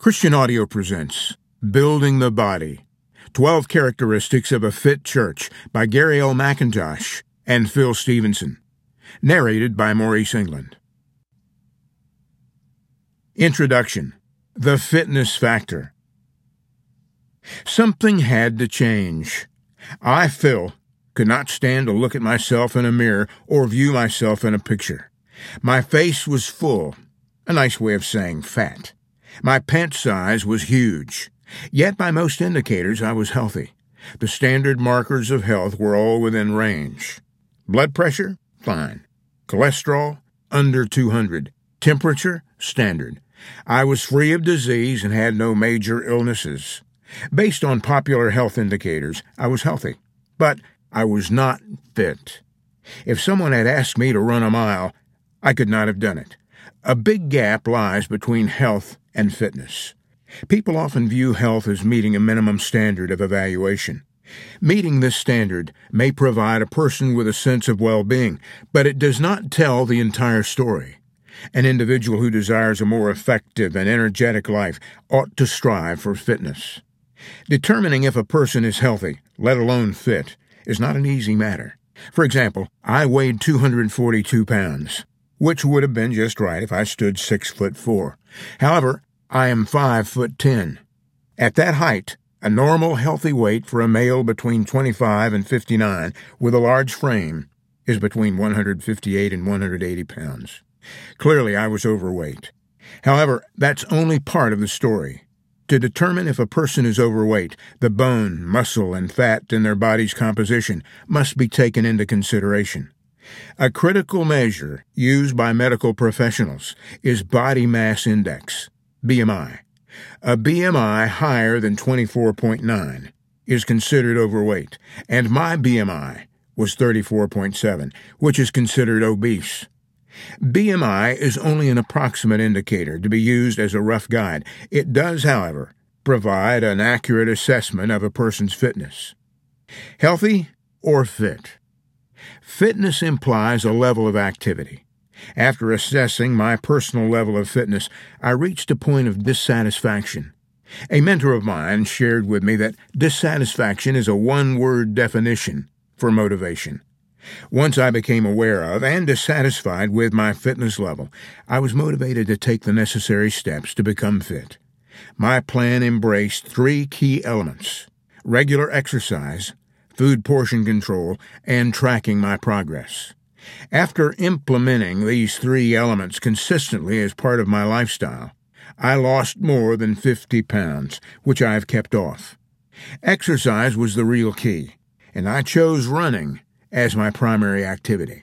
Christian Audio presents Building the Body, 12 Characteristics of a Fit Church by Gary L. McIntosh and Phil Stevenson. Narrated by Maurice England. Introduction. The Fitness Factor. Something had to change. I, Phil, could not stand to look at myself in a mirror or view myself in a picture. My face was full, a nice way of saying fat. My pant size was huge. Yet by most indicators I was healthy. The standard markers of health were all within range. Blood pressure? Fine. Cholesterol? Under 200. Temperature? Standard. I was free of disease and had no major illnesses. Based on popular health indicators, I was healthy. But I was not fit. If someone had asked me to run a mile, I could not have done it. A big gap lies between health and fitness. People often view health as meeting a minimum standard of evaluation. Meeting this standard may provide a person with a sense of well-being, but it does not tell the entire story. An individual who desires a more effective and energetic life ought to strive for fitness. Determining if a person is healthy, let alone fit, is not an easy matter. For example, I weighed 242 pounds, which would have been just right if I stood 6'4". However, I am 5'10". At that height, a normal healthy weight for a male between 25 and 59 with a large frame is between 158 and 180 pounds. Clearly, I was overweight. However, that's only part of the story. To determine if a person is overweight, the bone, muscle, and fat in their body's composition must be taken into consideration. A critical measure used by medical professionals is body mass index, BMI. A BMI higher than 24.9 is considered overweight, and my BMI was 34.7, which is considered obese. BMI is only an approximate indicator to be used as a rough guide. It does, however, provide an accurate assessment of a person's fitness. Healthy or fit? Fitness implies a level of activity. After assessing my personal level of fitness, I reached a point of dissatisfaction. A mentor of mine shared with me that dissatisfaction is a one-word definition for motivation. Once I became aware of and dissatisfied with my fitness level, I was motivated to take the necessary steps to become fit. My plan embraced 3 key elements: regular exercise, food portion control, and tracking my progress. After implementing these 3 elements consistently as part of my lifestyle, I lost more than 50 pounds, which I have kept off. Exercise was the real key, and I chose running as my primary activity.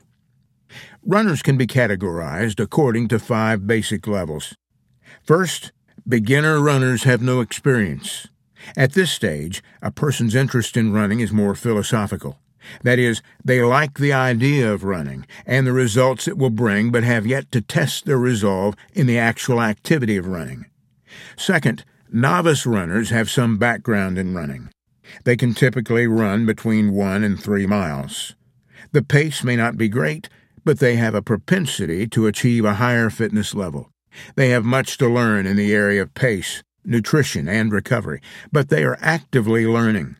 Runners can be categorized according to 5 basic levels. First, beginner runners have no experience. At this stage, a person's interest in running is more philosophical. That is, they like the idea of running and the results it will bring, but have yet to test their resolve in the actual activity of running. Second, novice runners have some background in running. They can typically run between 1 and 3 miles. The pace may not be great, but they have a propensity to achieve a higher fitness level. They have much to learn in the area of pace, nutrition, and recovery, but they are actively learning.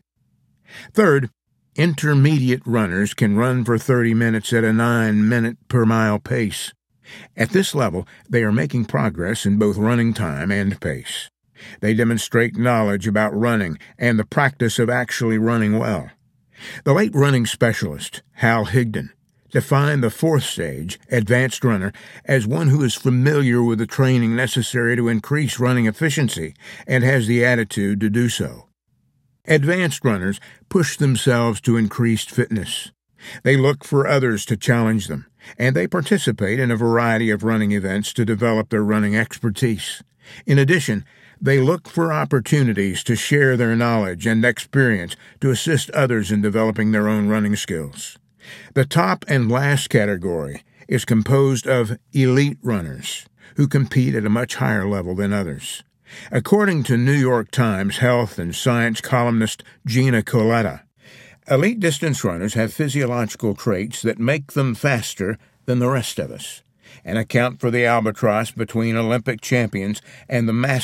Third, intermediate runners can run for 30 minutes at a 9-minute-per-mile pace. At this level, they are making progress in both running time and pace. They demonstrate knowledge about running and the practice of actually running well. The late running specialist, Hal Higdon, defined the 4th stage, advanced runner, as one who is familiar with the training necessary to increase running efficiency and has the attitude to do so. Advanced runners push themselves to increased fitness. They look for others to challenge them, and they participate in a variety of running events to develop their running expertise. In addition, they look for opportunities to share their knowledge and experience to assist others in developing their own running skills. The top and last category is composed of elite runners who compete at a much higher level than others. According to New York Times health and science columnist Gina Coletta, elite distance runners have physiological traits that make them faster than the rest of us and account for the albatross between Olympic champions and the mass